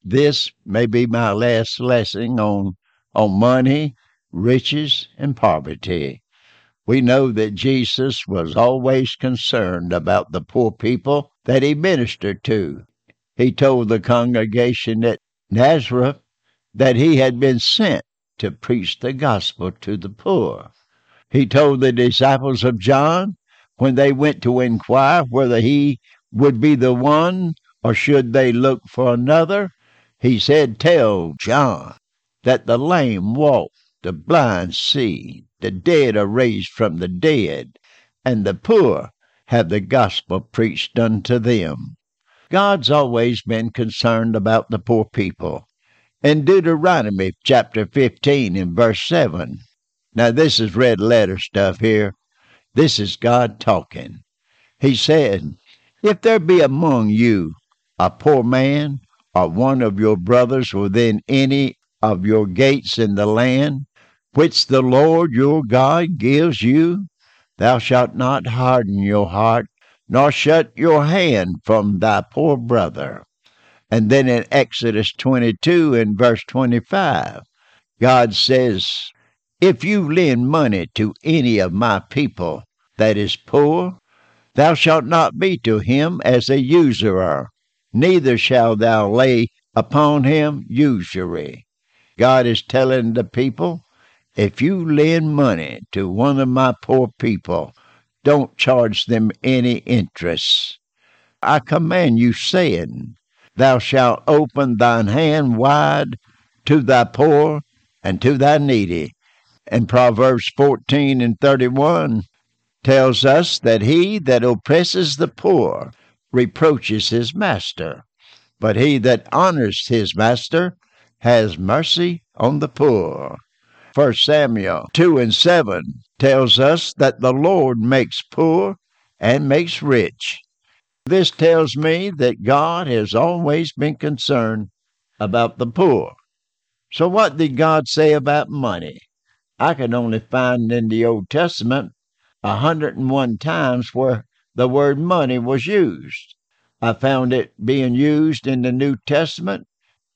This may be my last lesson on money, riches, and poverty. We know that Jesus was always concerned about the poor people that he ministered to. He told the congregation at Nazareth that he had been sent to preach the gospel to the poor. He told the disciples of John, when they went to inquire whether he would be the one or should they look for another, he said, "Tell John that the lame walk, the blind see, the dead are raised from the dead, and the poor have the gospel preached unto them." God's always been concerned about the poor people. In Deuteronomy chapter 15 and verse 7, now this is red letter stuff here. This is God talking. He said, "If there be among you a poor man, or one of your brothers within any of your gates in the land, which the Lord your God gives you, thou shalt not harden your heart, nor shut your hand from thy poor brother." And then in Exodus 22 and verse 25, God says, "If you lend money to any of my people that is poor, thou shalt not be to him as a usurer, neither shalt thou lay upon him usury." God is telling the people, if you lend money to one of my poor people, don't charge them any interest. I command you, saying, "Thou shalt open thine hand wide to thy poor and to thy needy." And Proverbs 14 and 31 tells us that he that oppresses the poor reproaches his master, but he that honors his master has mercy on the poor. 1 Samuel 2 and 7 tells us that the Lord makes poor and makes rich. This tells me that God has always been concerned about the poor. So what did God say about money? I can only find in the Old Testament 101 times where the word money was used. I found it being used in the New Testament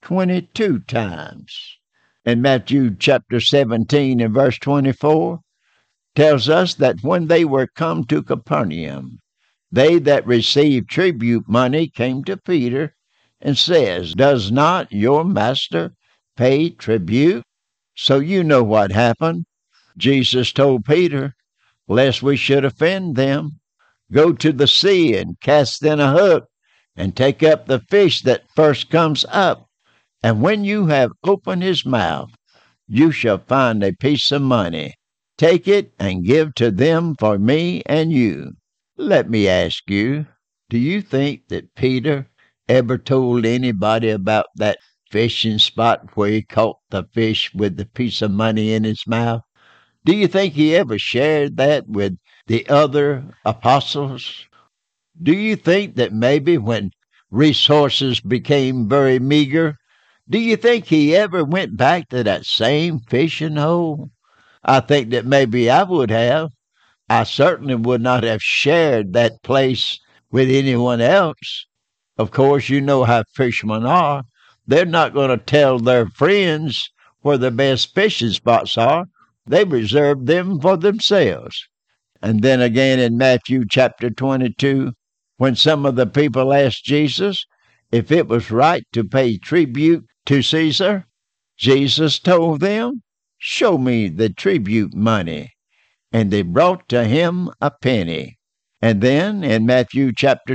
22 times. In Matthew chapter 17 and verse 24 tells us that when they were come to Capernaum, they that received tribute money came to Peter and says, "Does not your master pay tribute?" So you know what happened. Jesus told Peter, lest we should offend them, go to the sea and cast in a hook and take up the fish that first comes up. And when you have opened his mouth, you shall find a piece of money. Take it and give to them for me and you. Let me ask you, do you think that Peter ever told anybody about that fishing spot where he caught the fish with the piece of money in his mouth? Do you think he ever shared that with the other apostles? Do you think that maybe when resources became very meager, do you think he ever went back to that same fishing hole? I think that maybe I would have. I certainly would not have shared that place with anyone else. Of course, you know how fishermen are. They're not going to tell their friends where the best fishing spots are. They reserve them for themselves. And then again in Matthew chapter 22, when some of the people asked Jesus if it was right to pay tribute to Caesar, Jesus told them, "Show me the tribute money." And they brought to him a penny. And then in Matthew chapter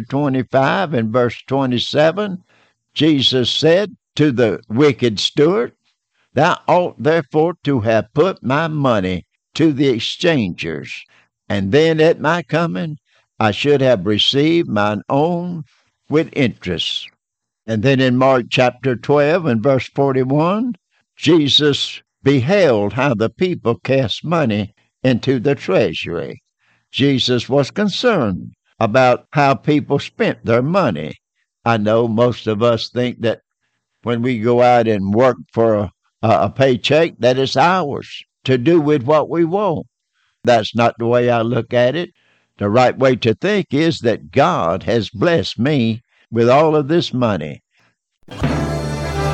25 and verse 27, Jesus said to the wicked steward, "Thou ought therefore to have put my money to the exchangers, and then at my coming I should have received mine own with interest." And then in Mark chapter 12 and verse 41, Jesus beheld how the people cast money into the treasury. Jesus was concerned about how people spent their money. I know most of us think that when we go out and work for a paycheck, that it's ours to do with what we want. That's not the way I look at it. The right way to think is that God has blessed me with all of this money.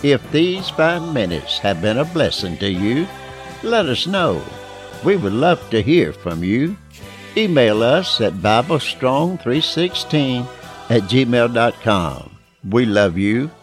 If these 5 minutes have been a blessing to you, let us know. We would love to hear from you. Email us at BibleStrong316@gmail.com. We love you.